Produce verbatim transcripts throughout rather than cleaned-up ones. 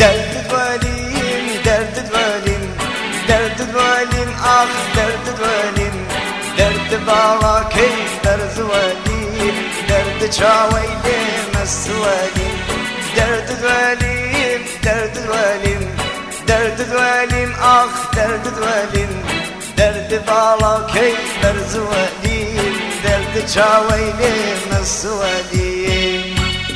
درد دولیم درد دولیم درد دولیم آخ درد دولیم درد بالا کی درد دولیم درد چاویلیم السولیم درد دولیم درد دولیم درد دولیم آخ درد دولیم درد بالا کی درد دولیم درد چاویلیم السولیم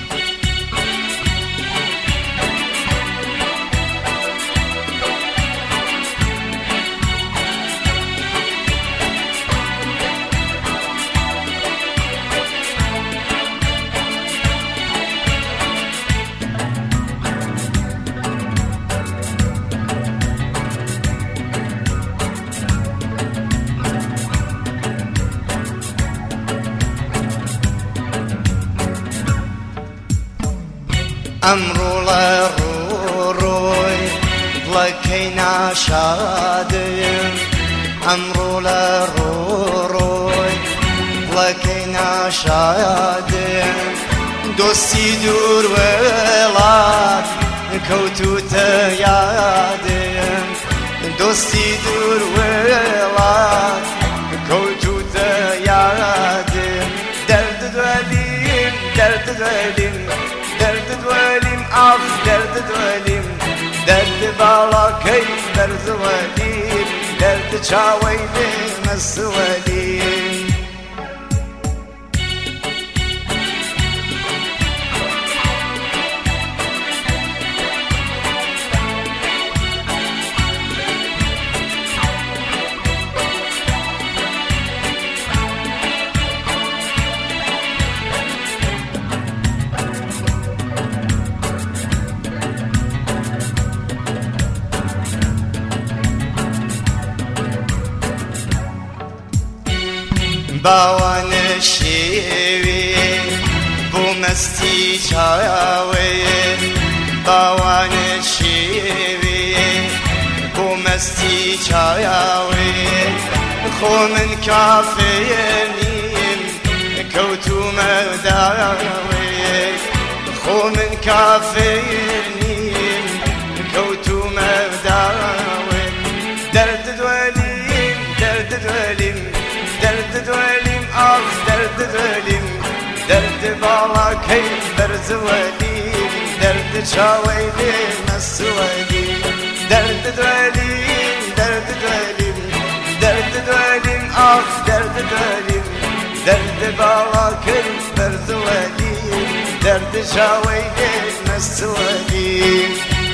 امرو لرو روی بلکی نشادیم امرو لرو روی بلکی نشادیم دوستی دور ولات کوتو تیادیم دوستی دور ولات کوتو تیادیم درد دولیم درد دولیم درد دولیم آخ درد دولیم درد بالا کی درد دولیم درد چاویلیم السولیم باوان شیوی بو مستی چاوی باوان شیوی بو مستی چاوی خو من کافینیم کوتو مداوی خو من کافینیم کوتو مداوی درد دولیم درد دولیم درد دولیم آخ درد دولیم درد بالا کی درد دولیم درد چاویلیم السولیم درد دولیم درد دولیم درد دولیم آخ درد دولیم درد بالا کی درد دولیم درد چاویلیم السولیم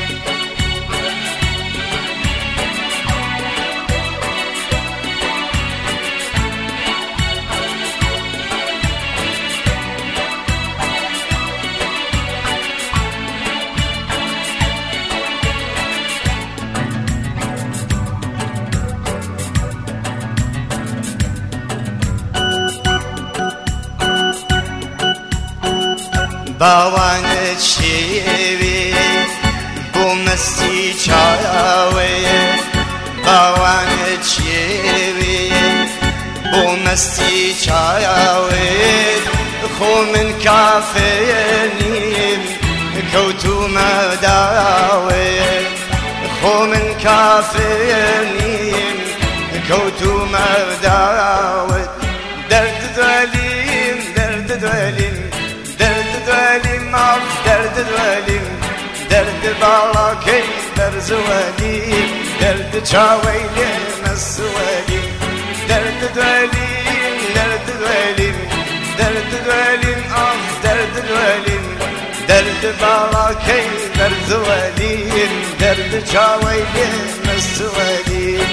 باوان شیوی بو مستی چاوی باوان شیوی بو مستی چاوی خو من کافینیم کوتو مداوی خو من کافینیم کوتو مداوی درد دولیم درد دولیم درد دولیم آخ درد دولیم درد بالا کی درد دولیم درد چاویلیم السولیم درد دولیم درد دولیم درد دولیم آخ درد دولیم درد بالا کی درد دولیم درد چاویلیم السولیم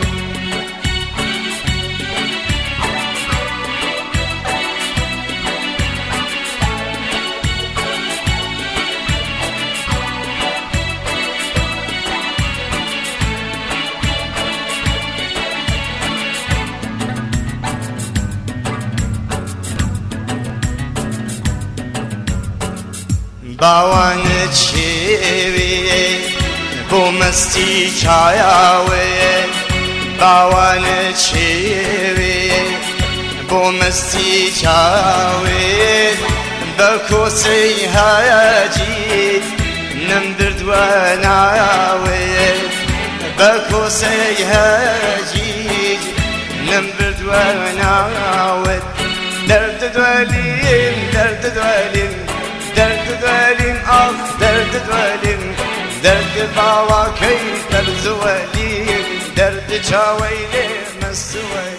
باوان چیوی بو مستی چاوی باوان چیوی بو مستی چاوی بکوسی هاجی نمدرد وناوي بكوسي هجيج نمدرد وناوي درد دولين درد دولين درد دولين أخ درد دولين درد باوا كي درد ولين درد شاويلي مسوي